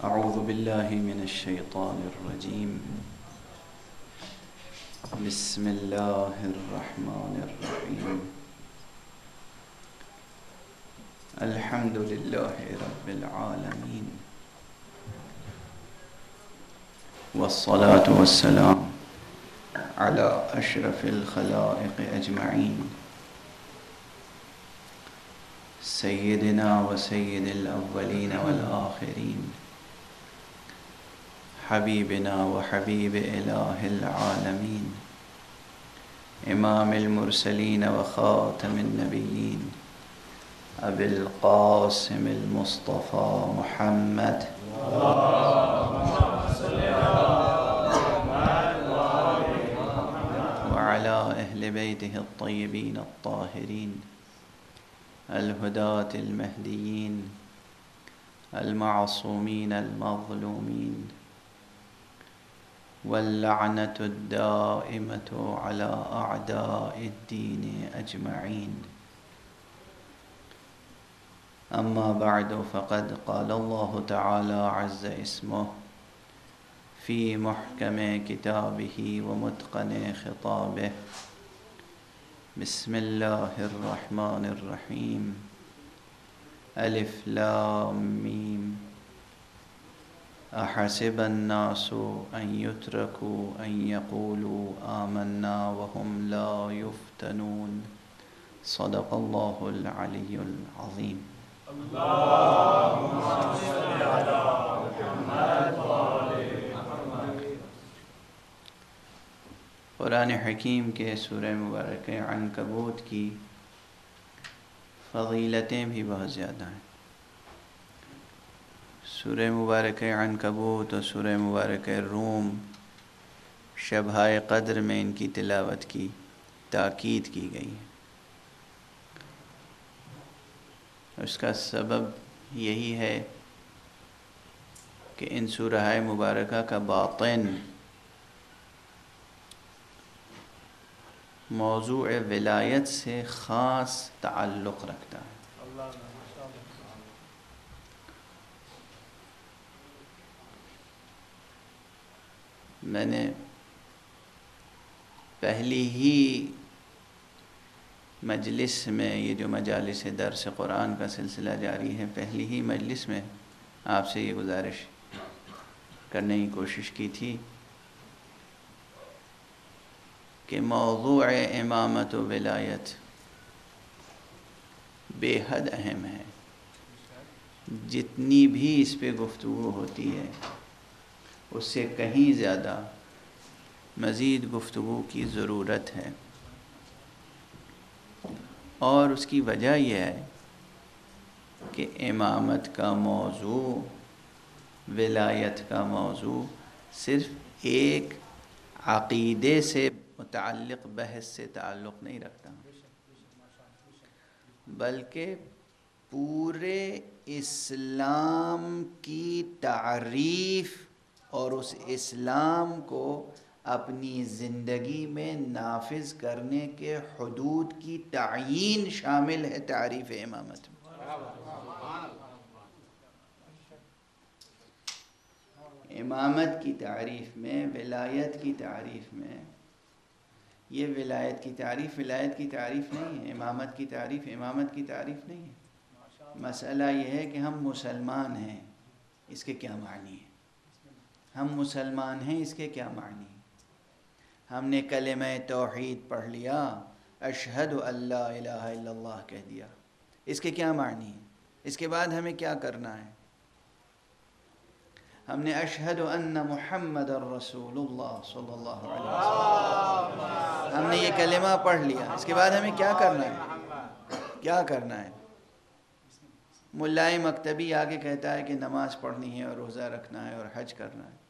أعوذ بالله من الشيطان الرجيم. بسم الله الرحمن الرحيم. الحمد لله رب العالمين، والصلاة والسلام على أشرف الخلائق أجمعين، سيدنا وسيد الأولين والآخرين، حبيبنا وحبيب إله العالمين، إمام المرسلين وخاتم النبيين، أبي القاسم المصطفى محمد وعلى أهل بيته الطيبين الطاهرين الهداة المهديين المعصومين المظلومين، واللعنة الدائمة على أعداء الدين أجمعين. أما بعد، فقد قال الله تعالى عز اسمه في محكم كتابه ومتقن خطابه: بسم الله الرحمن الرحيم. ألف لام ميم. أحسب الناس أن يتركوا أن يقولوا آمنا وهم لا يفتنون. صدق الله العلي العظيم. اللهم صل على محمد وآل محمد. قرآن حکیم کے سورہ مبارکہ عنکبوت کی فضیلتیں بھی بہت زیادہ ہیں۔ سورہ مبارکہ عنکبوت اور سورہ مبارکہ روم شبہائے قدر میں ان کی تلاوت کی تاکید کی گئی ہے۔ اس کا سبب یہی ہے کہ ان سورہ مبارکہ کا باطن موضوع ولایت سے خاص تعلق رکھتا ہے۔ میں نے پہلی ہی مجلس میں، یہ جو مجالس درس قرآن کا سلسلہ جاری ہے، پہلی ہی مجلس میں آپ سے یہ گزارش کرنے کی کوشش کی تھی کہ موضوع امامت و ولایت بے حد اہم ہے۔ جتنی بھی اس پہ گفتگو ہوتی ہے اس سے کہیں زیادہ مزید گفتگو کی ضرورت ہے، اور اس کی وجہ یہ ہے کہ امامت کا موضوع، ولایت کا موضوع صرف ایک عقیدے سے متعلق بحث سے تعلق نہیں رکھتا، بلکہ پورے اسلام کی تعریف اور اس اسلام کو اپنی زندگی میں نافذ کرنے کے حدود کی تعیین شامل ہے تعریف امامت میں۔ امامت کی تعریف میں، ولایت کی تعریف میں، یہ ولایت کی تعریف نہیں ہے، امامت کی تعریف نہیں ہے۔ مسئلہ یہ ہے کہ ہم مسلمان ہیں، اس کے کیا معنی ہے؟ ہم مسلمان ہیں، اس کے کیا معنی ہے؟ ہم نے کلمہ توحید پڑھ لیا، اشہد ان لا الہ الا اللہ کہہ دیا، اس کے کیا معنی ہے؟ اس کے بعد ہمیں کیا کرنا ہے؟ ہم نے اشہد ان محمد رسول اللہ صلی اللہ علیہ وسلم، ہم نے یہ کلمہ پڑھ لیا، اس کے بعد ہمیں کیا کرنا ہے؟ ملائے مکتبی آگے کہتا ہے کہ نماز پڑھنی ہے اور روزہ رکھنا ہے اور حج کرنا ہے۔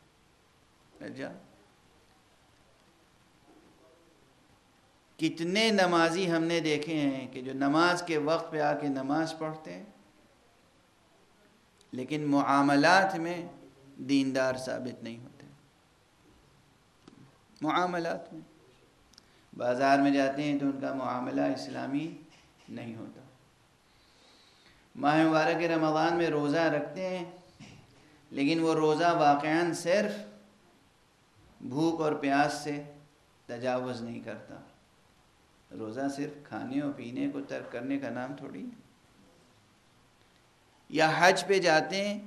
کتنے نمازی ہم نے دیکھے ہیں کہ جو نماز کے وقت پہ آ کے نماز پڑھتے ہیں لیکن معاملات میں دیندار ثابت نہیں ہوتے۔ معاملات میں بازار میں جاتے ہیں تو ان کا معاملہ اسلامی نہیں ہوتا۔ ماہ مبارک رمضان میں روزہ رکھتے ہیں لیکن وہ روزہ واقعاً صرف بھوک اور پیاس سے تجاوز نہیں کرتا. روزہ صرف کھانے اور پینے کو ترک کرنے کا نام تھوڑی ہے. یا حج پہ جاتے ہیں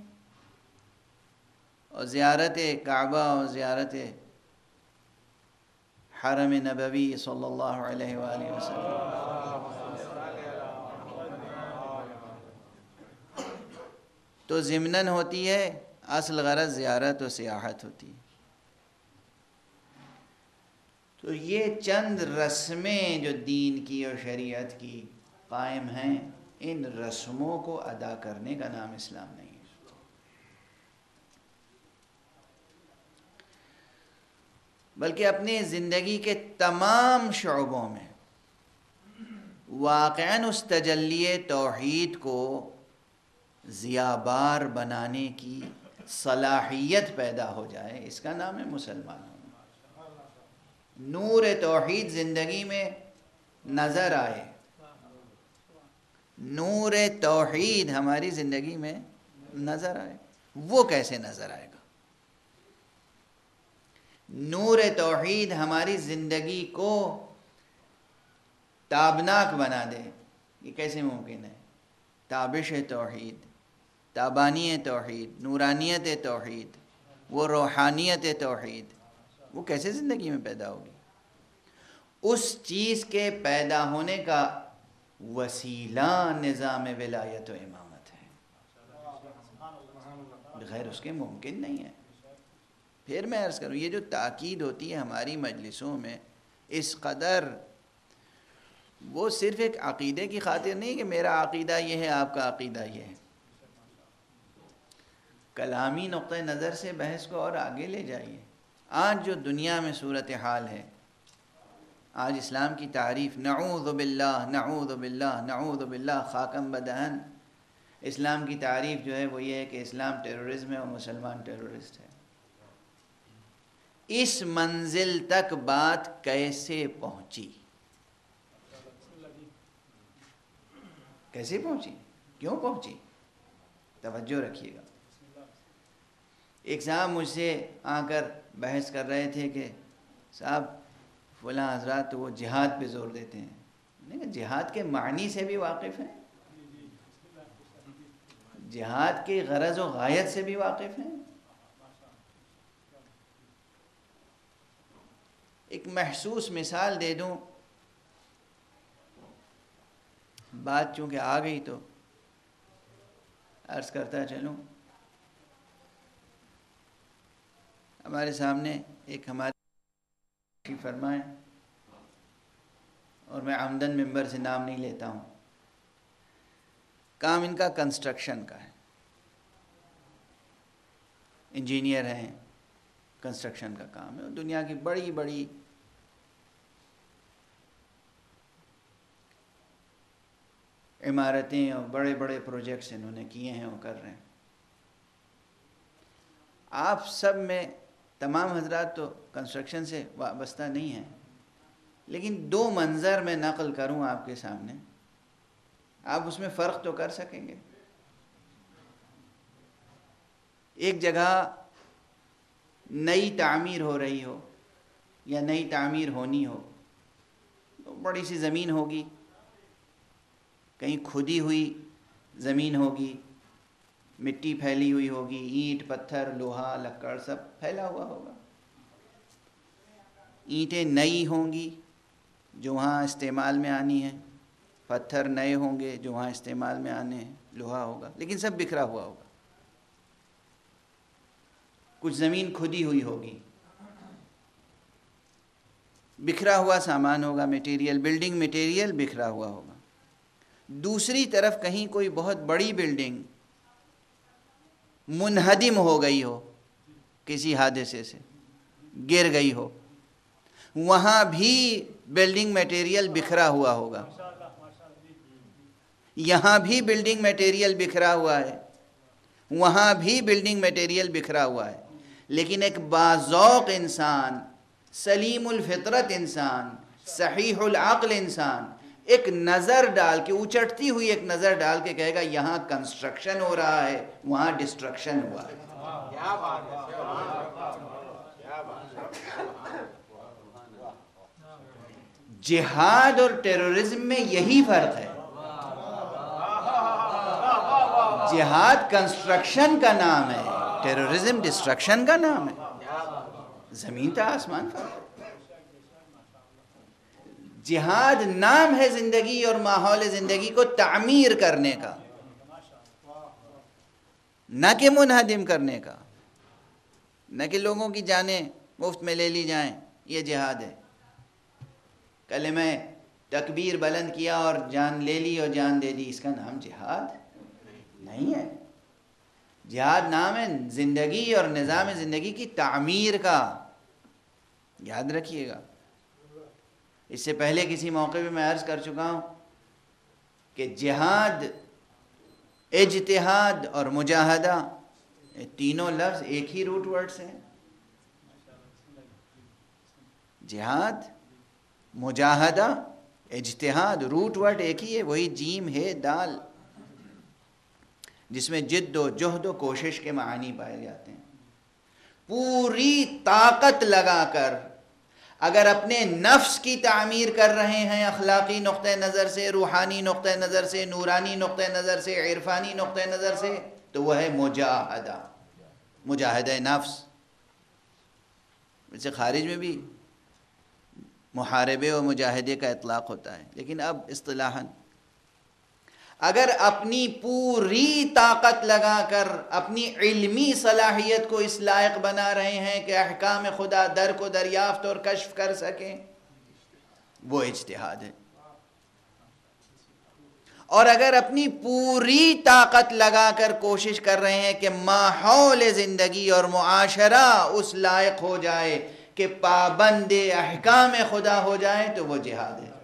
اور زیارت کعبہ اور زیارت حرم نبوی صلی اللہ علیہ وآلہ وسلم تو ضمناً ہوتی ہے، اصل غرض زیارت و سیاحت ہوتی ہے. تو یہ چند رسمیں جو دین کی اور شریعت کی قائم ہیں، ان رسموں کو ادا کرنے کا نام اسلام نہیں ہے. بلکہ اپنی زندگی کے تمام شعبوں میں واقعاً اس تجلی توحید کو ضیابار بنانے کی صلاحیت پیدا ہو جائے، اس کا نام ہے مسلمان ہونا. نور توحید زندگی میں نظر آئے، نور توحید ہماری زندگی میں نظر آئے. وہ کیسے نظر آئے گا؟ نور توحید ہماری زندگی کو تابناک بنا دے، یہ کیسے ممکن ہے؟ تابش توحید، تابانی توحید، نورانیت توحید، وہ روحانیت توحید، وہ کیسے زندگی میں پیدا ہوگی؟ اس چیز کے پیدا ہونے کا وسیلہ نظام ولایت و امامت ہے، بغیر اس کے ممکن نہیں ہے. پھر میں عرض کروں، یہ جو تاکید ہوتی ہے ہماری مجلسوں میں اس قدر، وہ صرف ایک عقیدے کی خاطر نہیں کہ میرا عقیدہ یہ ہے آپ کا عقیدہ یہ ہے. کلامی نقطہ نظر سے بحث کو اور آگے لے جائیے. آج جو دنیا میں صورتحال ہے، آج اسلام کی تعریف نعوذ باللہ نعوذ باللہ نعوذ باللہ خاکم بدہن، اسلام کی تعریف جو ہے وہ یہ ہے کہ اسلام ٹیررزم ہے اور مسلمان ٹیررسٹ ہے. اس منزل تک بات کیسے پہنچی؟ کیسے پہنچی؟ کیوں پہنچی؟ توجہ رکھیے گا. ایک صاحب مجھ سے آ کر بحث کر رہے تھے کہ صاحب فلاں حضرات تو وہ جہاد پہ زور دیتے ہیں. نہیں کہ جہاد کے معنی سے بھی واقف ہیں، جہاد کے غرض و غایت سے بھی واقف ہیں. ایک محسوس مثال دے دوں، بات چونکہ آ گئی تو عرض کرتا چلوں. ہمارے سامنے ایک ہمارے فرمائیں، اور میں عمدن ممبر سے نام نہیں لیتا ہوں، کام ان کا کنسٹرکشن کا ہے، انجینئر ہیں، کنسٹرکشن کا کام ہے. دنیا کی بڑی بڑی عمارتیں اور بڑے بڑے پروجیکٹس انہوں نے کیے ہیں اور کر رہے ہیں. آپ سب میں تمام حضرات تو کنسٹرکشن سے وابستہ نہیں ہیں، لیکن دو منظر میں نقل کروں آپ کے سامنے، آپ اس میں فرق تو کر سکیں گے. ایک جگہ نئی تعمیر ہو رہی ہو یا نئی تعمیر ہونی ہو، تو بڑی سی زمین ہوگی، کہیں کھدی ہوئی زمین ہوگی، مٹی پھیلی ہوئی ہوگی، اینٹ پتھر لوہا لکڑ سب پھیلا ہوا ہوگا. اینٹیں نئی ہوں گی جو وہاں استعمال میں آنی ہیں، پتھر نئے ہوں گے جو وہاں استعمال میں آنے ہیں، لوہا ہوگا، لیکن سب بکھرا ہوا ہوگا. کچھ زمین کھدی ہوئی ہوگی، بکھرا ہوا سامان ہوگا، مٹیریل، بلڈنگ مٹیریل بکھرا ہوا ہوگا. دوسری طرف کہیں کوئی بہت بڑی بلڈنگ منہدم ہو گئی ہو، کسی حادثے سے گر گئی ہو، وہاں بھی بلڈنگ میٹیریل بکھرا ہوا ہوگا. یہاں بھی بلڈنگ میٹیریل بکھرا ہوا ہے، وہاں بھی بلڈنگ میٹیریل بکھرا ہوا ہے. لیکن ایک باذوق انسان، سلیم الفطرت انسان، صحیح العقل انسان ایک نظر ڈال کے، اچٹتی ہوئی ایک نظر ڈال کے کہے گا یہاں کنسٹرکشن ہو رہا ہے، وہاں ڈسٹرکشن ہوا ہے۔ جہاد اور ٹیررزم میں یہی فرق ہے۔ جہاد کنسٹرکشن کا نام ہے، ٹیررزم ڈسٹرکشن کا نام ہے۔ زمین تا آسمان فرق ہے۔ جہاد نام ہے زندگی اور ماحول زندگی کو تعمیر کرنے کا، نہ کہ منہدم کرنے کا، نہ کہ لوگوں کی جانیں مفت میں لے لی جائیں۔ یہ جہاد ہے۔ کلمہ تکبیر بلند کیا اور جان لے لی اور جان دے دی، اس کا نام جہاد نہیں ہے۔ جہاد نام ہے زندگی اور نظام زندگی کی تعمیر کا، یاد رکھیے گا۔ اس سے پہلے کسی موقع پہ میں عرض کر چکا ہوں کہ جہاد، اجتہاد اور مجاہدہ، یہ تینوں لفظ ایک ہی روٹ ورڈ سے ہیں۔ جہاد، مجاہدہ، اجتہاد، روٹ ورڈ ایک ہی ہے، وہی جیم ہے دال، جس میں جد و جہد و کوشش کے معنی پائے جاتے ہیں۔ پوری طاقت لگا کر اگر اپنے نفس کی تعمیر کر رہے ہیں، اخلاقی نقطہ نظر سے، روحانی نقطہ نظر سے، نورانی نقطہ نظر سے، عرفانی نقطہ نظر سے، تو وہ ہے مجاہدہ، مجاہدہ نفس۔ ویسے خارج میں بھی محاربے و مجاہدے کا اطلاق ہوتا ہے، لیکن اب اصطلاحاً اگر اپنی پوری طاقت لگا کر اپنی علمی صلاحیت کو اس لائق بنا رہے ہیں کہ احکام خدا در کو دریافت اور کشف کر سکیں، وہ اجتہاد ہے۔ اور اگر اپنی پوری طاقت لگا کر کوشش کر رہے ہیں کہ ماحول زندگی اور معاشرہ اس لائق ہو جائے کہ پابند احکام خدا ہو جائے، تو وہ جہاد ہے۔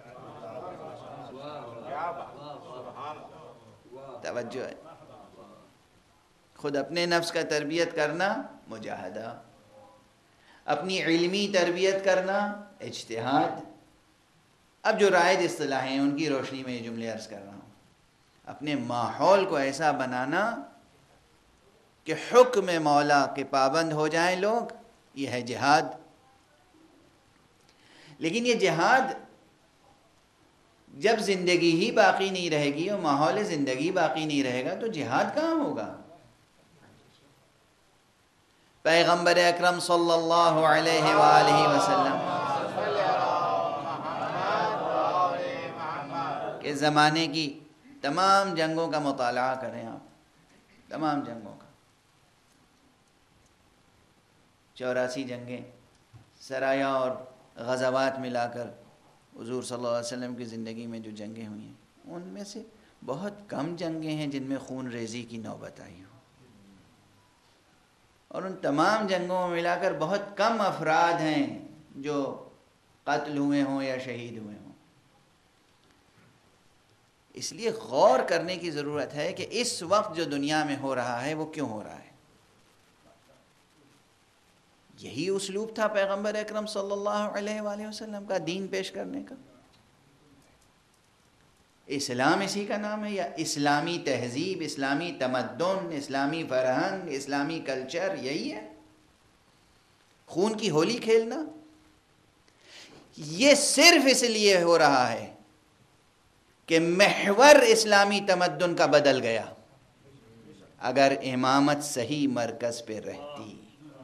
توجہ ہے۔ خود اپنے نفس کا تربیت کرنا مجاہدہ، اپنی علمی تربیت کرنا اجتہاد۔ اب جو رائج اصطلاحیں ہیں ان کی روشنی میں یہ جملے عرض کر رہا ہوں۔ اپنے ماحول کو ایسا بنانا کہ حکم مولا کے پابند ہو جائیں لوگ، یہ ہے جہاد۔ لیکن یہ جہاد جب زندگی ہی باقی نہیں رہے گی اور ماحول زندگی باقی نہیں رہے گا تو جہاد کہاں ہوگا؟ پیغمبر اکرم صلی اللہ علیہ وآلہ وسلم کے زمانے کی تمام جنگوں کا مطالعہ کریں آپ، تمام جنگوں کا، 84 جنگیں، سرایا اور غزوات ملا کر حضور صلی اللہ علیہ وسلم کی زندگی میں جو جنگیں ہوئی ہیں، ان میں سے بہت کم جنگیں ہیں جن میں خون ریزی کی نوبت آئی ہو، اور ان تمام جنگوں میں ملا کر بہت کم افراد ہیں جو قتل ہوئے ہوں یا شہید ہوئے ہوں۔ اس لیے غور کرنے کی ضرورت ہے کہ اس وقت جو دنیا میں ہو رہا ہے وہ کیوں ہو رہا ہے۔ یہی اسلوب تھا پیغمبر اکرم صلی اللہ علیہ وآلہ وسلم کا دین پیش کرنے کا۔ اسلام اسی کا نام ہے، یا اسلامی تہذیب، اسلامی تمدن، اسلامی فرہنگ، اسلامی کلچر، یہی ہے۔ خون کی ہولی کھیلنا یہ صرف اس لیے ہو رہا ہے کہ محور اسلامی تمدن کا بدل گیا۔ اگر امامت صحیح مرکز پہ رہتی،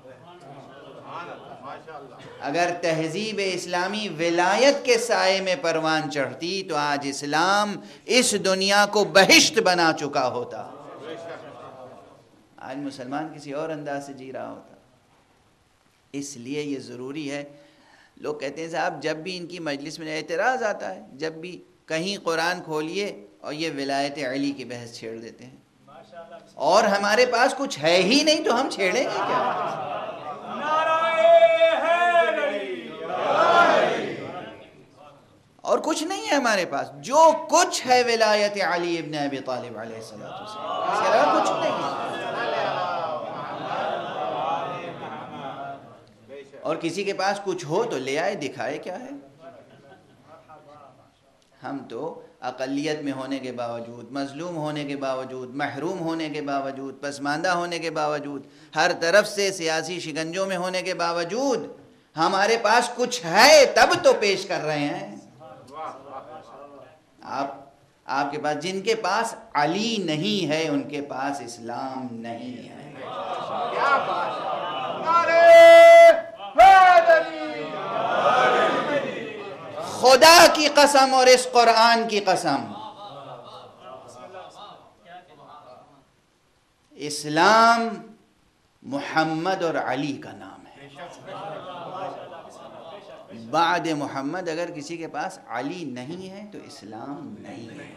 اگر تہذیب اسلامی ولایت کے سائے میں پروان چڑھتی، تو آج اسلام اس دنیا کو بہشت بنا چکا ہوتا۔ آج مسلمان کسی اور انداز سے جی رہا ہوتا۔ اس لیے یہ ضروری ہے۔ لوگ کہتے ہیں صاحب جب بھی ان کی مجلس میں اعتراض آتا ہے، جب بھی کہیں قرآن کھولیے اور یہ ولایت علی کی بحث چھیڑ دیتے ہیں، اور ہمارے پاس کچھ ہے ہی نہیں تو ہم چھیڑیں گے کیا؟ اور کچھ نہیں ہے ہمارے پاس، جو کچھ ہے ولایت علی ابن ابی طالب علیہ السلام، اس کے علاوہ کچھ نہیں ہے۔ اور کسی کے پاس کچھ ہو تو لے آئے، دکھائے کیا ہے۔ ہم تو اقلیت میں ہونے کے باوجود، مظلوم ہونے کے باوجود، محروم ہونے کے باوجود، پسماندہ ہونے کے باوجود، ہر طرف سے سیاسی شکنجوں میں ہونے کے باوجود ہمارے پاس کچھ ہے تب تو پیش کر رہے ہیں۔ آپ کے پاس، جن کے پاس علی نہیں ہے ان کے پاس اسلام نہیں ہے۔ کیا بات ہے، نعرہ حیدری، خدا کی قسم اور اس قرآن کی قسم، اسلام محمد اور علی کا نام ہے۔ بعد محمد اگر کسی کے پاس علی نہیں ہے تو اسلام نہیں ہے۔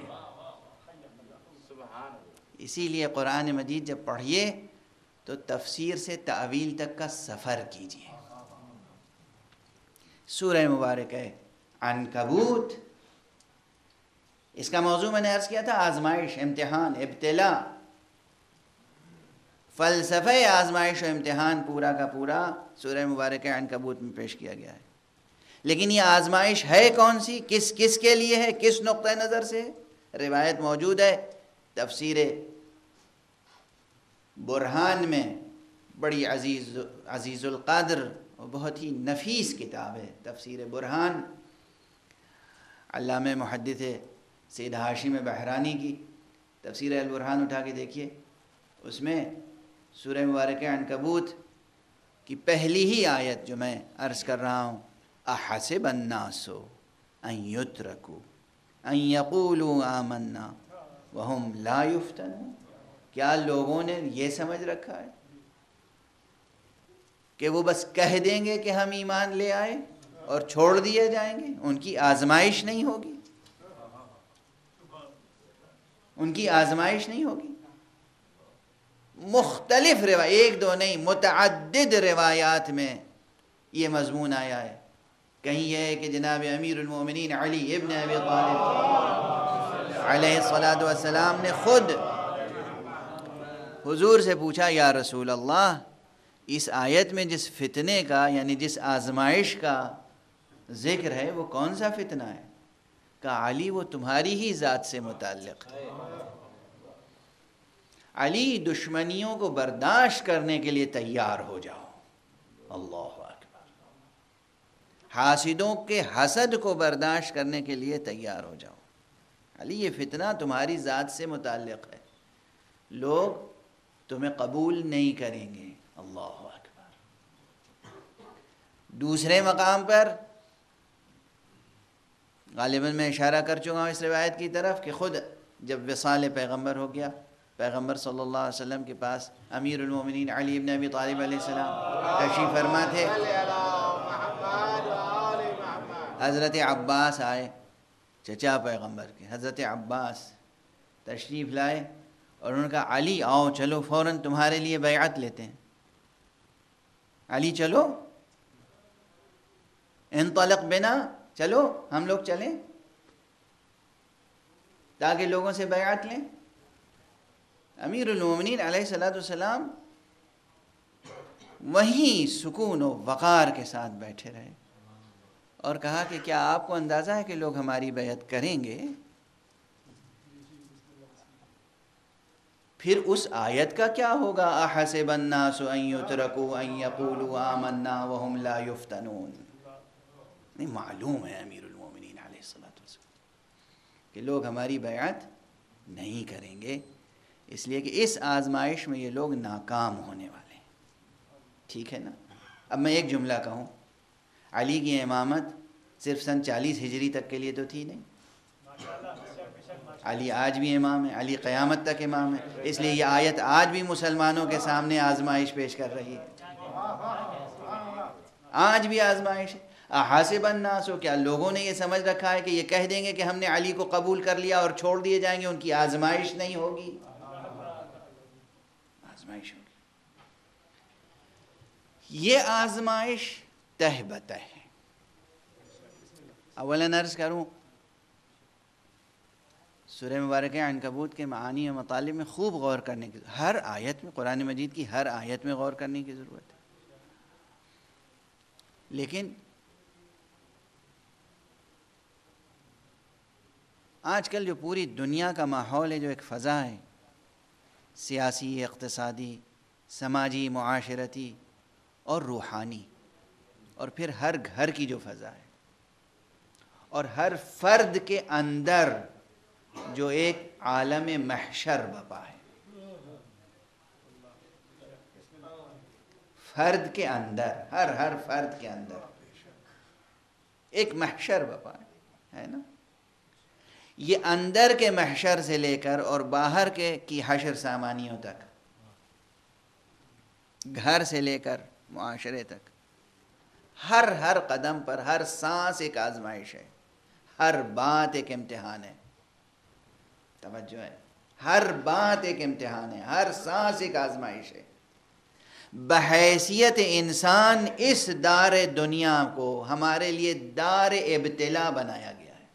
اسی لیے قرآن مجید جب پڑھیے تو تفسیر سے تعویل تک کا سفر کیجیے۔ سورہ مبارک ہے عنکبوت، اس کا موضوع میں نے عرض کیا تھا آزمائش، امتحان، ابتلا، فلسفہ آزمائش و امتحان پورا کا پورا سورہ مبارک عنکبوت میں پیش کیا گیا ہے۔ لیکن یہ آزمائش ہے کون سی، کس کے لیے ہے، کس نقطہ نظر سے ہے؟ روایت موجود ہے، تفسیر برہان میں، بڑی عزیز القدر اور بہت ہی نفیس کتاب ہے تفسیر برہان، علامہ محدث سید ہاشم بحرانی کی تفسیر البرہان اٹھا کے دیکھیے، اس میں سورہ مبارکہ عنکبوت کی پہلی ہی آیت جو میں عرض کر رہا ہوں، احسب الناس ان یترکوا ان یقولوا آمنا وہم لا یفتنون، کیا لوگوں نے یہ سمجھ رکھا ہے کہ وہ بس کہہ دیں گے کہ ہم ایمان لے آئے اور چھوڑ دیے جائیں گے؟ ان کی آزمائش نہیں ہوگی، ان کی آزمائش نہیں ہوگی۔ مختلف روایات، ایک دو نہیں، متعدد روایات میں یہ مضمون آیا ہے۔ کہیں یہ ہے کہ جناب امیر المومنین علی ابن ابی طالب علیہ الصلاۃ والسلام نے خود حضور سے پوچھا، یا رسول اللہ، اس آیت میں جس فتنے کا یعنی جس آزمائش کا ذکر ہے وہ کون سا فتنہ ہے؟ کہا علی وہ تمہاری ہی ذات سے متعلق ہے۔ علی دشمنیوں کو برداشت کرنے کے لیے تیار ہو جاؤ، اللہ اکبر، حاسدوں کے حسد کو برداشت کرنے کے لیے تیار ہو جاؤ، علی یہ فتنہ تمہاری ذات سے متعلق ہے، لوگ تمہیں قبول نہیں کریں گے، اللہ اکبر۔ دوسرے مقام پر غالباً میں اشارہ کر چکا ہوں اس روایت کی طرف کہ خود جب وصال پیغمبر ہو گیا، پیغمبر صلی اللہ علیہ وسلم کے پاس امیر المومنین علی ابن ابی طالب علیہ السلام تشریف فرما تھے، حضرت عباس آئے، چچا پیغمبر کے حضرت عباس تشریف لائے اور انہوں نے کہا علی آؤ چلو فوراً تمہارے لیے بیعت لیتے ہیں، علی چلو، انطلق بنا، چلو ہم لوگ چلیں تاکہ لوگوں سے بیعت لیں۔ امیر المومنین علیہ السلام وہیں سکون و وقار کے ساتھ بیٹھے رہے اور کہا کہ کیا آپ کو اندازہ ہے کہ لوگ ہماری بیعت کریں گے؟ پھر اس آیت کا کیا ہوگا، احسب الناس ان یترکوا ان یقولوا آمنا وہم لا یفتنون۔ نہیں، معلوم ہے امیر المومنین علیہ السلام کہ لوگ ہماری بیعت نہیں کریں گے، اس لیے کہ اس آزمائش میں یہ لوگ ناکام ہونے والے ہیں، ٹھیک ہے نا۔ اب میں ایک جملہ کہوں، علی کی امامت صرف سن 40 ہجری تک کے لیے تو تھی نہیں، علی آج بھی امام ہے، علی قیامت تک امام ہے، اس لیے یہ آیت آج بھی مسلمانوں کے سامنے آزمائش پیش کر رہی ہے، آج بھی آزمائش ہے۔ احاسب الناس، کیا لوگوں نے یہ سمجھ رکھا ہے کہ یہ کہہ دیں گے کہ ہم نے علی کو قبول کر لیا اور چھوڑ دیے جائیں گے؟ ان کی آزمائش نہیں ہوگی، آزمائش ہوگی۔ یہ آزمائش تہ بتہ ہے۔ اولاً عرض کروں، سورہ مبارکہ عنکبوت کے معانی و مطالب میں خوب غور کرنے کی، ہر آیت میں، قرآن مجید کی ہر آیت میں غور کرنے کی ضرورت ہے، لیکن آج کل جو پوری دنیا کا ماحول ہے، جو ایک فضا ہے سیاسی، اقتصادی، سماجی، معاشرتی اور روحانی، اور پھر ہر گھر کی جو فضا ہے اور ہر فرد کے اندر جو ایک عالم محشر بپا ہے، فرد کے اندر، ہر فرد کے اندر ایک محشر بپا ہے نا. یہ اندر کے محشر سے لے کر اور باہر کے کی حشر سامانیوں تک، گھر سے لے کر معاشرے تک، ہر قدم پر، ہر سانس ایک آزمائش ہے، ہر بات ایک امتحان ہے. توجہ ہے، ہر بات ایک امتحان ہے، ہر سانس ایک آزمائش ہے. بحیثیت انسان اس دار دنیا کو ہمارے لیے دار ابتلا بنایا گیا ہے.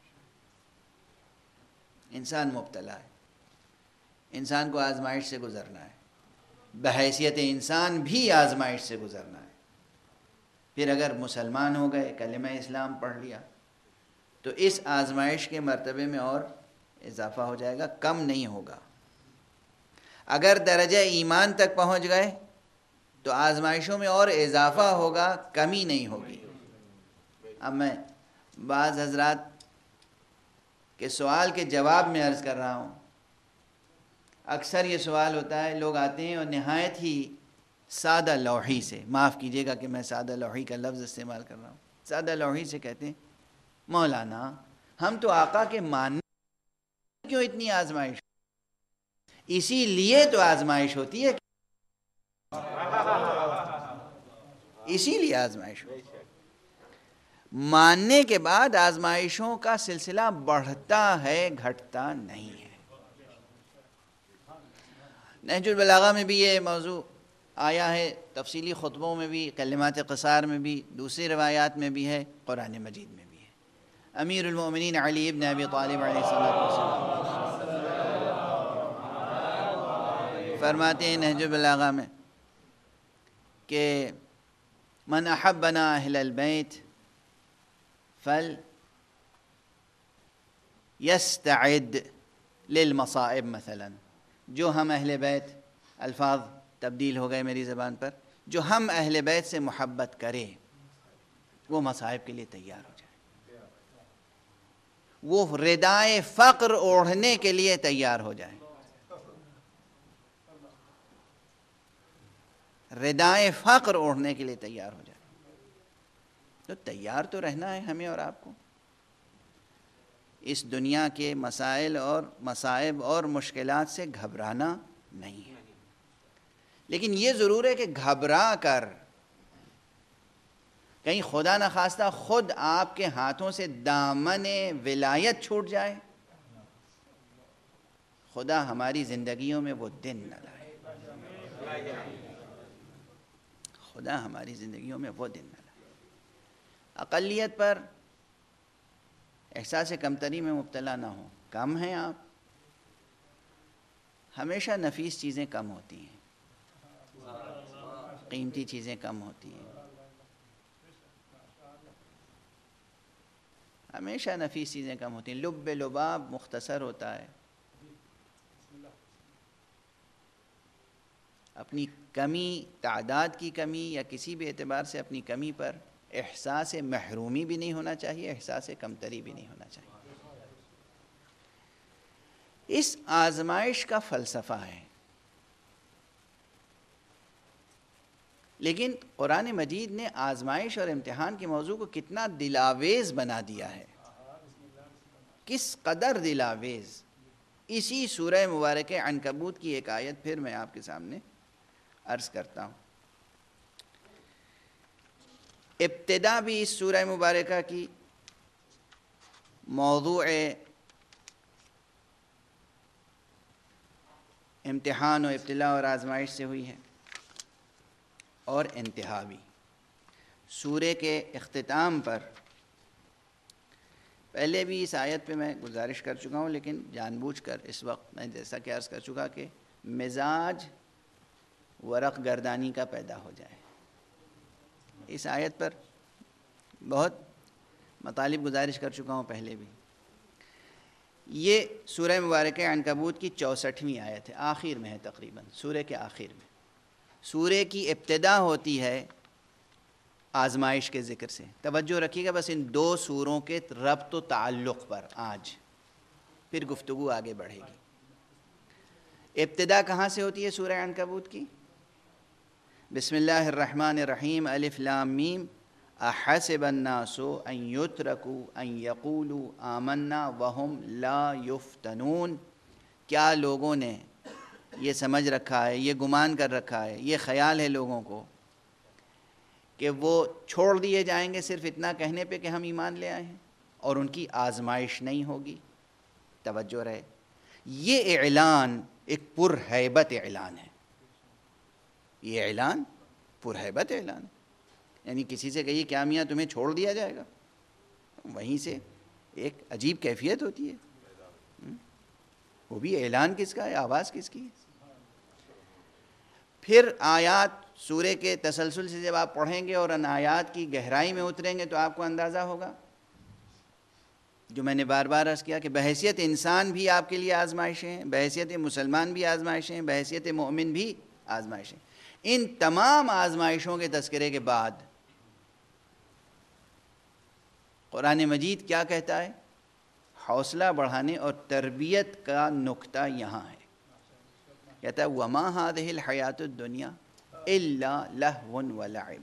انسان مبتلا ہے، انسان کو آزمائش سے گزرنا ہے، بحیثیت انسان بھی آزمائش سے گزرنا ہے. پھر اگر مسلمان ہو گئے، کلمہ اسلام پڑھ لیا، تو اس آزمائش کے مرتبے میں اور اضافہ ہو جائے گا، کم نہیں ہوگا. اگر درجہ ایمان تک پہنچ گئے تو آزمائشوں میں اور اضافہ ہوگا، کمی نہیں ہوگی. اب میں بعض حضرات کے سوال کے جواب میں عرض کر رہا ہوں. اکثر یہ سوال ہوتا ہے، لوگ آتے ہیں اور نہایت ہی سادہ لوحی سے، معاف کیجئے گا کہ میں سادہ لوحی کا لفظ استعمال کر رہا ہوں، سادہ لوحی سے کہتے ہیں مولانا ہم تو آقا کے ماننے کیوں اتنی آزمائش؟ اسی لیے تو آزمائش ہوتی ہے، اسی لیے آزمائش ہوتی ہے. ماننے کے بعد آزمائشوں کا سلسلہ بڑھتا ہے، گھٹتا نہیں ہے. نہج البلاغہ میں بھی یہ موضوع آیا ہے، تفصیلی خطبوں میں بھی، کلمات قصار میں بھی، دوسری روایات میں بھی ہے، قرآن مجید میں بھی ہے. امیر المؤمنین علی ابن ابی طالب علیہ السلام فرماتے ہیں نہج البلاغہ میں کہ من احبنا اہل البیت فل یستعد للمصائب. مثلا جو ہم اہل بیت، الفاظ تبدیل ہو گئے میری زبان پر، جو ہم اہل بیت سے محبت کرے وہ مصائب کے لیے تیار ہو جائے، وہ ردائے فقر اوڑھنے کے لیے تیار ہو جائے. ردائے فقر اوڑھنے کے لیے تیار ہو جائے. تو تیار تو رہنا ہے ہمیں اور آپ کو. اس دنیا کے مسائل اور مصائب اور مشکلات سے گھبرانا نہیں ہے، لیکن یہ ضرور ہے کہ گھبرا کر کہیں خدا نخواستہ خود آپ کے ہاتھوں سے دامن ولایت چھوٹ جائے، خدا ہماری زندگیوں میں وہ دن نہ لائے، خدا ہماری زندگیوں میں وہ دن نہ لائے. اقلیت پر احساس کمتری میں مبتلا نہ ہو. کم ہیں آپ، ہمیشہ نفیس چیزیں کم ہوتی ہیں، قیمتی چیزیں کم ہوتی ہیں، ہمیشہ نفیس چیزیں کم ہوتی ہیں. لب لباب مختصر ہوتا ہے. اپنی کمی، تعداد کی کمی یا کسی بھی اعتبار سے اپنی کمی پر احساس محرومی بھی نہیں ہونا چاہیے، احساس کمتری بھی نہیں ہونا چاہیے. اس آزمائش کا فلسفہ ہے، لیکن قرآن مجید نے آزمائش اور امتحان کے موضوع کو کتنا دلاویز بنا دیا ہے، کس قدر دلاویز. اسی سورہ مبارکہ عنکبوت کی ایک آیت پھر میں آپ کے سامنے عرض کرتا ہوں. ابتدا بھی اس سورہ مبارکہ کی موضوع امتحان و ابتلا اور آزمائش سے ہوئی ہے، اور انتہا بھی سورہ کے اختتام پر. پہلے بھی اس آیت پہ میں گزارش کر چکا ہوں، لیکن جان بوجھ کر اس وقت میں جیسا کہ عرض کر چکا کہ مزاج ورق گردانی کا پیدا ہو جائے. اس آیت پر بہت مطالب گزارش کر چکا ہوں پہلے بھی. یہ سورہ مبارکہ عنکبوت کی 64ویں آیت ہے، آخر میں ہے تقریباً، سورہ کے آخر میں۔ سورہ کی ابتدا ہوتی ہے آزمائش کے ذکر سے۔ توجہ رکھیے گا بس ان دو سوروں کے ربط و تعلق پر آج، پھر گفتگو آگے بڑھے گی۔ ابتدا کہاں سے ہوتی ہے سورہ عنکبوت کی؟ بسم اللہ الرحمن الرحیم، الف لام میم، احسب الناس ان یترکوا ان یقولوا آمنا وہم لا یفتنون۔ کیا لوگوں نے یہ سمجھ رکھا ہے، یہ گمان کر رکھا ہے، یہ خیال ہے لوگوں کو کہ وہ چھوڑ دیے جائیں گے صرف اتنا کہنے پہ کہ ہم ایمان لے آئے ہیں اور ان کی آزمائش نہیں ہوگی؟ توجہ رہے، یہ اعلان ایک پرہیبت اعلان ہے، یہ اعلان پرہیبت اعلان ہے۔ یعنی کسی سے کہیے کیا میاں تمہیں چھوڑ دیا جائے گا، وہیں سے ایک عجیب کیفیت ہوتی ہے، وہ بھی اعلان کس کا ہے، آواز کس کی ہے۔ پھر آیات سورہ کے تسلسل سے جب آپ پڑھیں گے اور ان آیات کی گہرائی میں اتریں گے تو آپ کو اندازہ ہوگا، جو میں نے بار بار عرض کیا کہ بحیثیت انسان بھی آپ کے لیے آزمائشیں ہیں، بحیثیت مسلمان بھی آزمائشیں ہیں، بحیثیت مومن بھی آزمائشیں۔ ان تمام آزمائشوں کے تذکرے کے بعد قرآن مجید کیا کہتا ہے؟ حوصلہ بڑھانے اور تربیت کا نقطہ یہاں ہے، کہتا ہے وَمَا هَذِهِ الْحَيَاةُ الدُّنْيَا إِلَّا لَهْوٌ وَلَعِبٌ،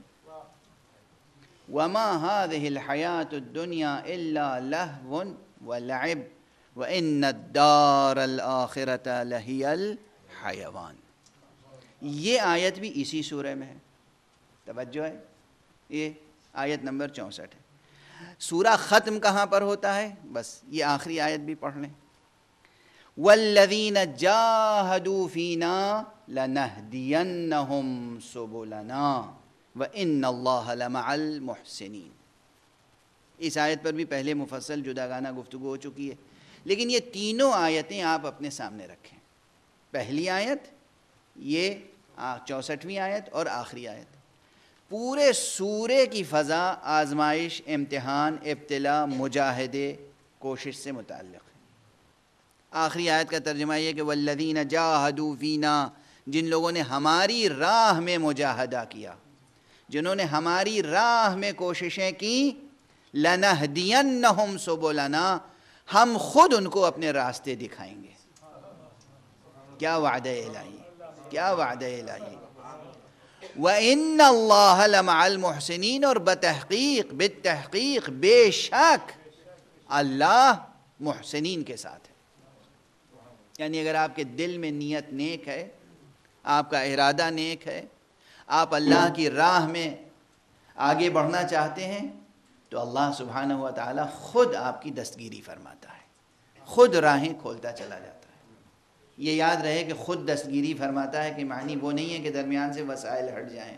وَمَا هَذِهِ الْحَيَاةُ الدُّنْيَا إِلَّا لَهْوٌ وَلَعِبٌ وَإِنَّ الدَّارَ الْآخِرَةَ لَهِيَ الْحَيَوَانُ۔ یہ آیت بھی اسی سورہ میں ہے، توجہ ہے، یہ آیت نمبر 64 ہے۔ سورہ ختم کہاں پر ہوتا ہے؟ بس یہ آخری آیت بھی پڑھ لیں، وَالَّذِينَ جَاهَدُوا فِينَا لَنَهْدِيَنَّهُمْ سُبُلَنَا وَإِنَّ اللَّهَ لَمَعَ الْمُحْسِنِينَ۔ اس آیت پر بھی پہلے مفصل جداگانہ گفتگو ہو چکی ہے، لیکن یہ تینوں آیتیں آپ اپنے سامنے رکھیں۔ پہلی آیت، یہ 64ویں آیت اور آخری آیت، پورے سورے کی فضا آزمائش، امتحان، ابتلا، مجاہدے، کوشش سے متعلق ہے۔ آخری آیت کا ترجمہ یہ کہ والذین جاہدوا فینا، جن لوگوں نے ہماری راہ میں مجاہدہ کیا، جنہوں نے ہماری راہ میں کوششیں کی، لنہدینہم سبلنا، ہم خود ان کو اپنے راستے دکھائیں گے۔ کیا وعدہ الہی، کیا وعدہ الہی۔ وَإِنَّ اللَّهَ لَمَعَ الْمُحْسِنِينَ، اور بتحقیق، بالتحقیق، بے شک اللہ محسنین کے ساتھ ہے۔ یعنی اگر آپ کے دل میں نیت نیک ہے، آپ کا ارادہ نیک ہے، آپ اللہ کی راہ میں آگے بڑھنا چاہتے ہیں، تو اللہ سبحانہ و تعالی خود آپ کی دستگیری فرماتا ہے، خود راہیں کھولتا چلا جاتا ہے۔ یہ یاد رہے کہ خود دستگیری فرماتا ہے کہ معنی وہ نہیں ہے کہ درمیان سے وسائل ہٹ جائیں،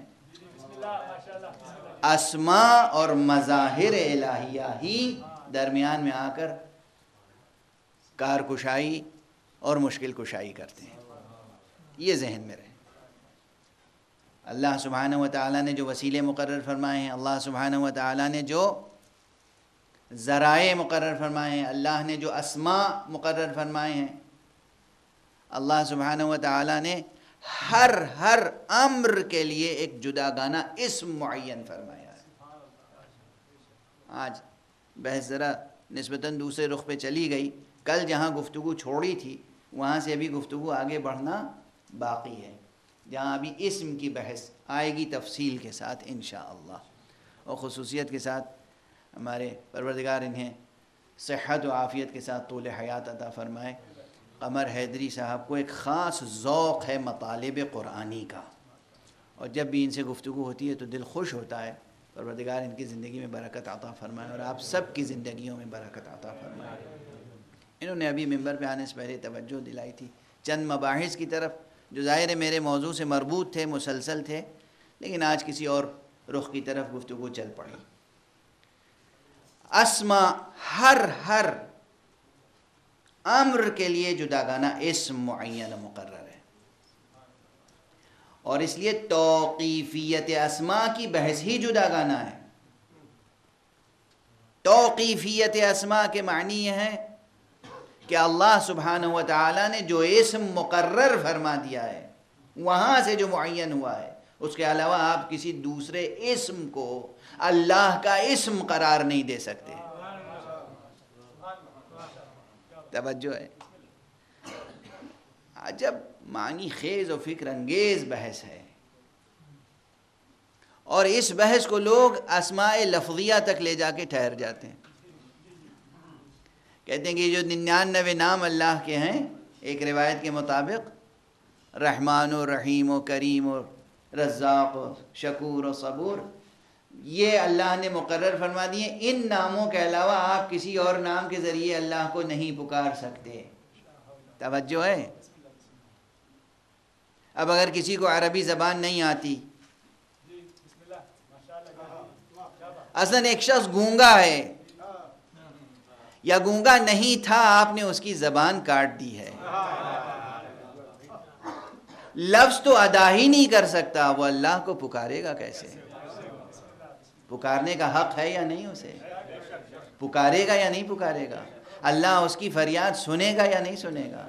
اسماء اور مظاہر الہیہ ہی درمیان میں آ کر کارکشائی اور مشکل کشائی کرتے ہیں، یہ ذہن میں رہے۔ اللہ سبحانہ و تعالیٰ نے جو وسیلے مقرر فرمائے ہیں، اللہ سبحانہ و تعالیٰ نے جو ذرائع مقرر فرمائے ہیں، اللہ نے جو اسماء مقرر فرمائے ہیں، اللہ سبحانہ و تعالیٰ نے ہر امر کے لیے ایک جداگانہ اسم معین فرمایا ہے۔ آج بحث ذرا نسبتاً دوسرے رخ پہ چلی گئی، کل جہاں گفتگو چھوڑی تھی وہاں سے ابھی گفتگو آگے بڑھنا باقی ہے، جہاں ابھی اسم کی بحث آئے گی تفصیل کے ساتھ انشاءاللہ، اور خصوصیت کے ساتھ ہمارے پروردگار انہیں صحت و عافیت کے ساتھ طول حیات عطا فرمائے۔ قمر حیدری صاحب کو ایک خاص ذوق ہے مطالب قرآنی کا، اور جب بھی ان سے گفتگو ہوتی ہے تو دل خوش ہوتا ہے۔ پروردگار ان کی زندگی میں برکت عطا فرمائے اور آپ سب کی زندگیوں میں برکت عطا فرمائے۔ انہوں نے ابھی ممبر پہ آنے سے پہلے توجہ دلائی تھی چند مباحث کی طرف جو ظاہر میرے موضوع سے مربوط تھے، مسلسل تھے، لیکن آج کسی اور رخ کی طرف گفتگو چل پڑی۔ اسماء، ہر امر کے لیے جداگانہ اسم معین مقرر ہے، اور اس لیے توقیفیت اسماء کی بحث ہی جداگانہ ہے۔ توقیفیت اسماء کے معنی یہ ہے کہ اللہ سبحانہ و تعالیٰ نے جو اسم مقرر فرما دیا ہے، وہاں سے جو معین ہوا ہے، اس کے علاوہ آپ کسی دوسرے اسم کو اللہ کا اسم قرار نہیں دے سکتے۔ توجہ ہے، عجب معنی خیز و فکر انگیز بحث ہے، اور اس بحث کو لوگ اسماء لفظیہ تک لے جا کے ٹھہر جاتے ہیں، کہتے ہیں کہ جو 99 نام اللہ کے ہیں، ایک روایت کے مطابق رحمان و رحیم و کریم و رزاق و شکور و صبور، یہ اللہ نے مقرر فرما دیے، ان ناموں کے علاوہ آپ کسی اور نام کے ذریعے اللہ کو نہیں پکار سکتے۔ توجہ ہے، اب اگر کسی کو عربی زبان نہیں آتی، اصلاً ایک شخص گونگا ہے یا گونگا نہیں تھا، آپ نے اس کی زبان کاٹ دی ہے، لفظ تو ادا ہی نہیں کر سکتا، وہ اللہ کو پکارے گا کیسے؟ پکارنے کا حق ہے یا نہیں؟ اسے پکارے گا یا نہیں پکارے گا؟ اللہ اس کی فریاد سنے گا یا نہیں سنے گا؟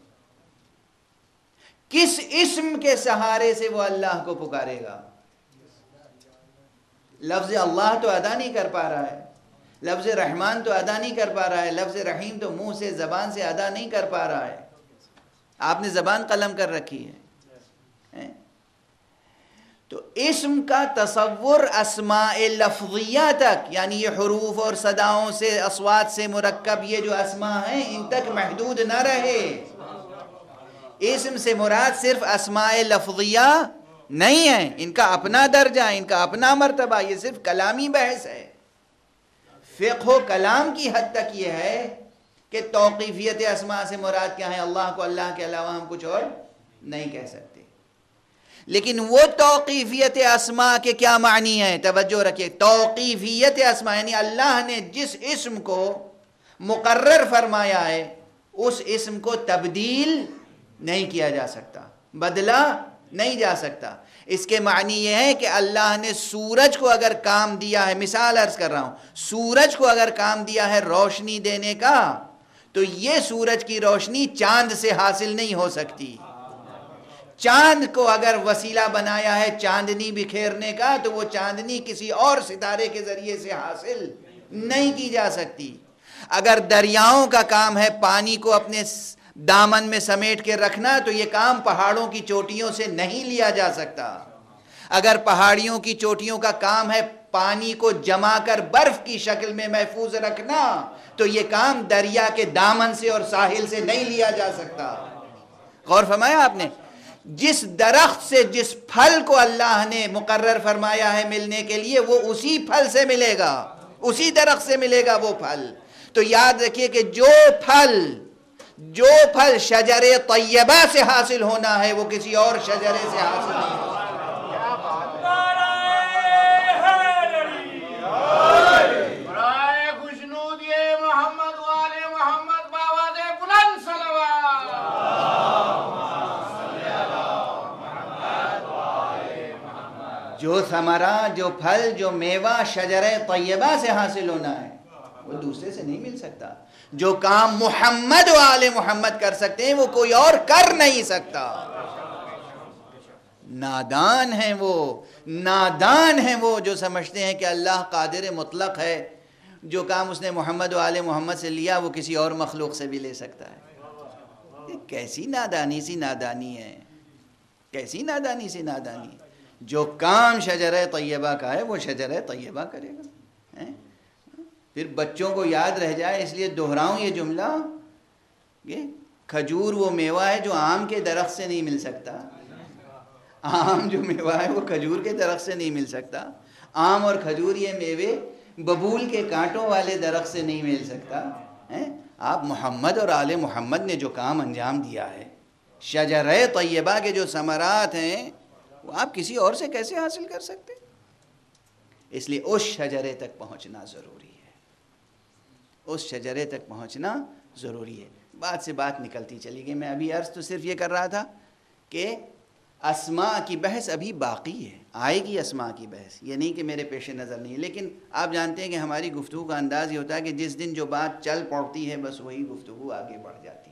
کس اسم کے سہارے سے وہ اللہ کو پکارے گا؟ لفظ اللہ تو ادا نہیں کر پا رہا ہے، لفظ رحمان تو ادا نہیں کر پا رہا ہے، لفظ رحیم تو منہ سے زبان سے ادا نہیں کر پا رہا ہے، آپ نے زبان قلم کر رکھی ہے۔ تو اسم کا تصور اسماء لفظیہ تک، یعنی یہ حروف اور صداؤں سے، اصوات سے مرکب یہ جو اسماء ہیں، ان تک محدود نہ رہے۔ اسم سے مراد صرف اسماء لفظیہ نہیں ہے، ان کا اپنا درجہ، ان کا اپنا مرتبہ، یہ صرف کلامی بحث ہے۔ فقہ و کلام کی حد تک یہ ہے کہ توقیفیت اسماء سے مراد کیا ہے، اللہ کو اللہ کے علاوہ ہم کچھ اور نہیں کہہ سکتے۔ لیکن وہ توقیفیت اسماء کے کیا معنی ہیں؟ توجہ رکھیے، توقیفیت اسماء یعنی اللہ نے جس اسم کو مقرر فرمایا ہے، اس اسم کو تبدیل نہیں کیا جا سکتا، بدلا نہیں جا سکتا۔ اس کے معنی یہ ہے کہ اللہ نے سورج کو اگر کام دیا ہے، مثال عرض کر رہا ہوں، سورج کو اگر کام دیا ہے روشنی دینے کا، تو یہ سورج کی روشنی چاند سے حاصل نہیں ہو سکتی۔ چاند کو اگر وسیلہ بنایا ہے چاندنی بکھیرنے کا، تو وہ چاندنی کسی اور ستارے کے ذریعے سے حاصل نہیں کی جا سکتی۔ اگر دریاؤں کا کام ہے پانی کو اپنے دامن میں سمیٹ کے رکھنا، تو یہ کام پہاڑوں کی چوٹیوں سے نہیں لیا جا سکتا۔ اگر پہاڑیوں کی چوٹیوں کا کام ہے پانی کو جما کر برف کی شکل میں محفوظ رکھنا، تو یہ کام دریا کے دامن سے اور ساحل سے نہیں لیا جا سکتا۔ غور فرمایا آپ نے؟ جس درخت سے جس پھل کو اللہ نے مقرر فرمایا ہے ملنے کے لیے، وہ اسی پھل سے ملے گا، اسی درخت سے ملے گا وہ پھل۔ تو یاد رکھیے کہ جو پھل شجر طیبہ سے حاصل ہونا ہے، وہ کسی اور شجرے سے حاصل نہیں ہوگا۔ جو ثمرہ، جو پھل، جو میوہ شجر طیبہ سے حاصل ہونا ہے، وہ دوسرے سے نہیں مل سکتا۔ جو کام محمد و آل محمد کر سکتے ہیں، وہ کوئی اور کر نہیں سکتا۔ نادان ہیں وہ جو سمجھتے ہیں کہ اللہ قادر مطلق ہے، جو کام اس نے محمد و آل محمد سے لیا وہ کسی اور مخلوق سے بھی لے سکتا ہے۔ کیسی نادانی سی نادانی ہے، کیسی نادانی سی نادانی ہے۔ جو کام شجرہ طیبہ کا ہے وہ شجرہ طیبہ کرے گا۔ پھر بچوں کو یاد رہ جائے اس لیے دہراؤں یہ جملہ، کہ کھجور وہ میوہ ہے جو آم کے درخت سے نہیں مل سکتا۔ آم جو میوہ ہے وہ کھجور کے درخت سے نہیں مل سکتا۔ آم اور کھجور یہ میوے ببول کے کانٹوں والے درخت سے نہیں مل سکتا۔ آپ محمد اور آل محمد نے جو کام انجام دیا ہے، شجرہ طیبہ کے جو ثمرات ہیں، وہ آپ کسی اور سے کیسے حاصل کر سکتے؟ اس لیے اس شجرے تک پہنچنا ضروری ہے، اس شجرے تک پہنچنا ضروری ہے۔ بات سے بات نکلتی چلی گئی۔ میں ابھی عرض تو صرف یہ کر رہا تھا کہ اسماء کی بحث ابھی باقی ہے، آئے گی اسماء کی بحث، یہ نہیں کہ میرے پیش نظر نہیں ہے، لیکن آپ جانتے ہیں کہ ہماری گفتگو کا انداز یہ ہوتا ہے کہ جس دن جو بات چل پڑتی ہے بس وہی گفتگو آگے بڑھ جاتی ہے۔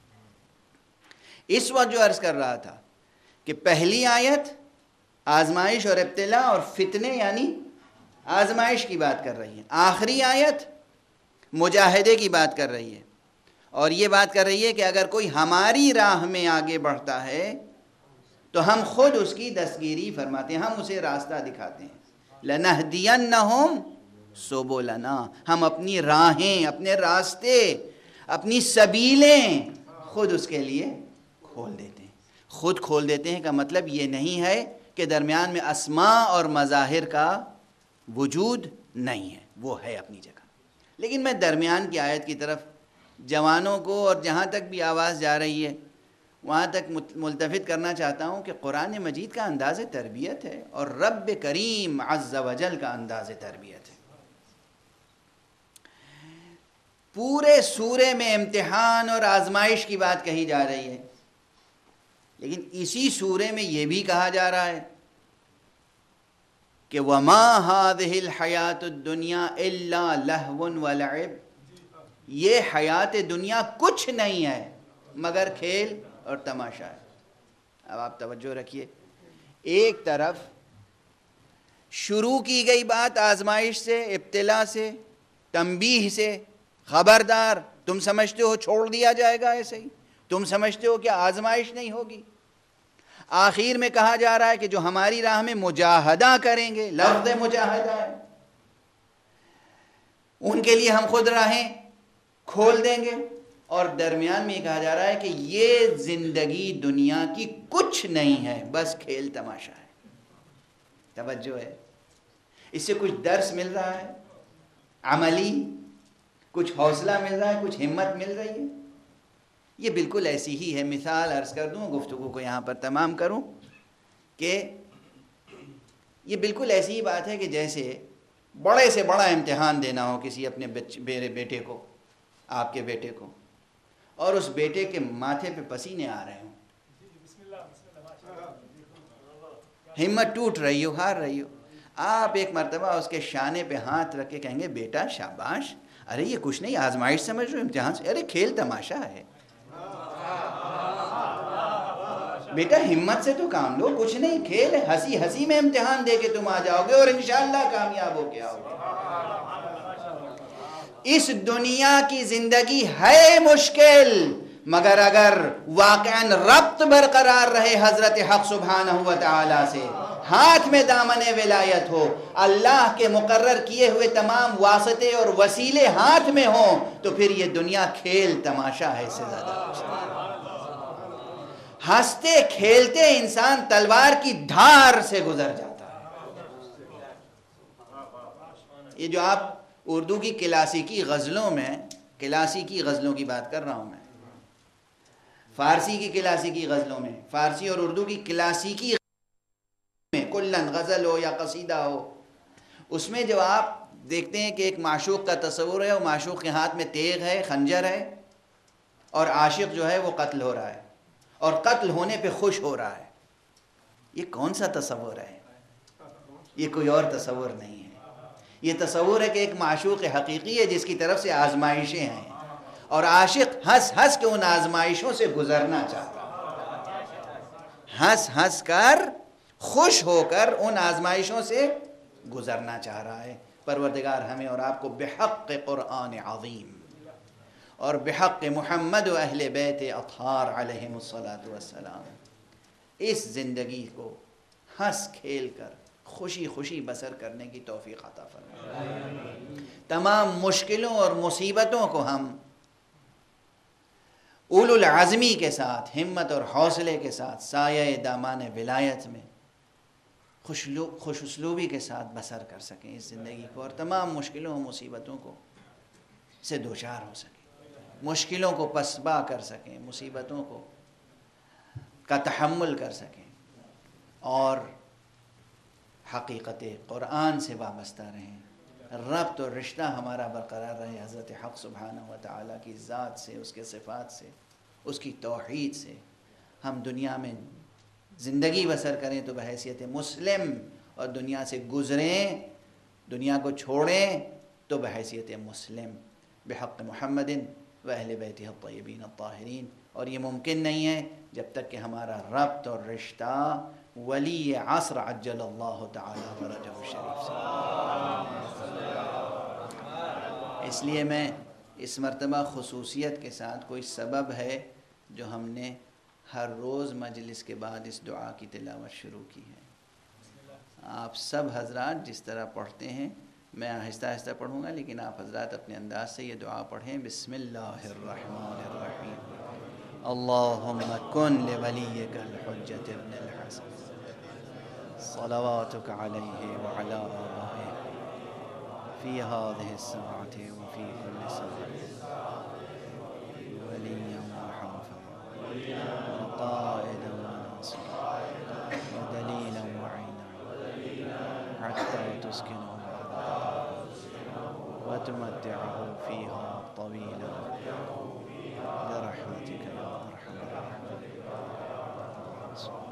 اس وقت جو عرض کر رہا تھا کہ پہلی آیت آزمائش اور ابتلا اور فتنے یعنی آزمائش کی بات کر رہی ہے، آخری آیت مجاہدے کی بات کر رہی ہے، اور یہ بات کر رہی ہے کہ اگر کوئی ہماری راہ میں آگے بڑھتا ہے تو ہم خود اس کی دستگیری فرماتے ہیں، ہم اسے راستہ دکھاتے ہیں۔ لَنَهْدِيَنَّهُمْ سُبُلَنَا، ہم اپنی راہیں، اپنے راستے، اپنی سبیلیں خود اس کے لیے کھول دیتے ہیں۔ خود کھول دیتے ہیں کا مطلب یہ نہیں ہے کہ درمیان میں اسماء اور مظاہر کا وجود نہیں ہے، وہ ہے اپنی جگہ، لیکن میں درمیان کی آیت کی طرف جوانوں کو اور جہاں تک بھی آواز جا رہی ہے وہاں تک ملتفت کرنا چاہتا ہوں کہ قرآن مجید کا انداز تربیت ہے اور رب کریم عز و جل کا انداز تربیت ہے۔ پورے سورے میں امتحان اور آزمائش کی بات کہی جا رہی ہے، لیکن اسی سورے میں یہ بھی کہا جا رہا ہے کہ وَمَا هَذِهِ الْحَيَاةُ الدُّنْيَا إِلَّا لَهْوٌ وَلَعِبٌ، یہ حیات دنیا کچھ نہیں ہے مگر کھیل اور تماشا ہے۔ اب آپ توجہ رکھیے، ایک طرف شروع کی گئی بات آزمائش سے، ابتلا سے، تنبیہ سے، خبردار تم سمجھتے ہو چھوڑ دیا جائے گا ایسے ہی، تم سمجھتے ہو کہ آزمائش نہیں ہوگی۔ آخر میں کہا جا رہا ہے کہ جو ہماری راہ میں مجاہدہ کریں گے، لفظ مجاہدہ ہے، ان کے لیے ہم خود راہیں کھول دیں گے، اور درمیان میں یہ کہا جا رہا ہے کہ یہ زندگی دنیا کی کچھ نہیں ہے، بس کھیل تماشا ہے۔ توجہ ہے، اس سے کچھ درس مل رہا ہے عملی، کچھ حوصلہ مل رہا ہے، کچھ ہمت مل رہی ہے۔ یہ بالکل ایسی ہی ہے، مثال عرض کر دوں، گفتگو کو یہاں پر تمام کروں، کہ یہ بالکل ایسی ہی بات ہے کہ جیسے بڑے سے بڑا امتحان دینا ہو کسی اپنے بیٹے کو، آپ کے بیٹے کو، اور اس بیٹے کے ماتھے پہ پسینے آ رہے ہوں، ہمت ٹوٹ رہی ہو، ہار رہی ہو، آپ ایک مرتبہ اس کے شانے پہ ہاتھ رکھ کے کہیں گے بیٹا شاباش، ارے یہ کچھ نہیں، آزمائش سمجھ رہے ہو، امتحان سے، ارے کھیل تماشا ہے، بیٹا ہمت سے تو کام لو، کچھ نہیں، کھیل ہے، ہنسی ہنسی میں امتحان دے کے تم آ جاؤ گے اور انشاءاللہ کامیاب ہو کے آؤ گے۔ اس دنیا کی زندگی ہے مشکل، مگر اگر واقعاً ربط برقرار رہے حضرت حق سبحانہ و تعالی سے، ہاتھ میں دامن ولایت ہو، اللہ کے مقرر کیے ہوئے تمام واسطے اور وسیلے ہاتھ میں ہوں، تو پھر یہ دنیا کھیل تماشا ہے، اس سے زیادہ کچھ نہیں۔ ہنستے کھیلتے انسان تلوار کی دھار سے گزر جاتا ہے۔ یہ جو آپ اردو کی کلاسیکی غزلوں میں، کلاسیکی غزلوں کی بات کر رہا ہوں میں، فارسی کی کلاسیکی غزلوں میں، فارسی اور اردو کی کلاسیکی میں کلن غزل ہو یا قصیدہ ہو، اس میں جب آپ دیکھتے ہیں کہ ایک معشوق کا تصور ہے اور معشوق کے ہاتھ میں تیغ ہے، خنجر ہے، اور عاشق جو ہے وہ قتل ہو رہا ہے اور قتل ہونے پہ خوش ہو رہا ہے، یہ کون سا تصور ہے؟ یہ کوئی اور تصور نہیں ہے، یہ تصور ہے کہ ایک معشوق حقیقی ہے جس کی طرف سے آزمائشیں ہیں، اور عاشق ہنس ہنس کے ان آزمائشوں سے گزرنا چاہتا ہے، ہنس ہنس کر خوش ہو کر ان آزمائشوں سے گزرنا چاہ رہا ہے۔ پروردگار ہمیں اور آپ کو بحق قرآن عظیم اور بحق محمد و اہل بیت اطہار علیہم السلام اس زندگی کو ہنس کھیل کر خوشی خوشی بسر کرنے کی توفیق عطا فرمائے۔ تمام مشکلوں اور مصیبتوں کو ہم اولو العزمی کے ساتھ، ہمت اور حوصلے کے ساتھ، سایہ دامان ولایت میں خوش اسلوبی کے ساتھ بسر کر سکیں اس زندگی کو، اور تمام مشکلوں اور مصیبتوں کو سے دوچار ہو سکیں، مشکلوں کو پسبا کر سکیں، مصیبتوں کو کا تحمل کر سکیں، اور حقیقت قرآن سے وابستہ رہیں، ربط اور رشتہ ہمارا برقرار رہے حضرت حق سبحانہ و تعالیٰ کی ذات سے، اس کے صفات سے، اس کی توحید سے۔ ہم دنیا میں زندگی بسر کریں تو بحیثیت مسلم، اور دنیا سے گزریں، دنیا کو چھوڑیں تو بحیثیت مسلم بحق محمد و اہل بیتہ الطیبین الطاہرین. اور یہ ممکن نہیں ہے جب تک کہ ہمارا ربط اور رشتہ ولی عصر عجل اللہ تعالی فرجہ الشریف سے. اس لیے میں اس مرتبہ خصوصیت کے ساتھ، کوئی سبب ہے جو ہم نے ہر روز مجلس کے بعد اس دعا کی تلاوت شروع کی ہے. آپ سب حضرات جس طرح پڑھتے ہیں، میں آہستہ آہستہ پڑھوں گا، لیکن آپ حضرات اپنے انداز سے یہ دعا پڑھیں. بسم اللہ الرحمن الرحیم. اللہم کن لولیک الحجۃ ابن الحسن صلواتک علیہ وعلی آبائہ فی هذه الساعة وفی کل ساعة ولیا وحافظا وقائدا وناصرا ودلیلا وعینا حتی تسکنہ وتمتعه فيها طويلا برحمتك يا أرحم الراحمين.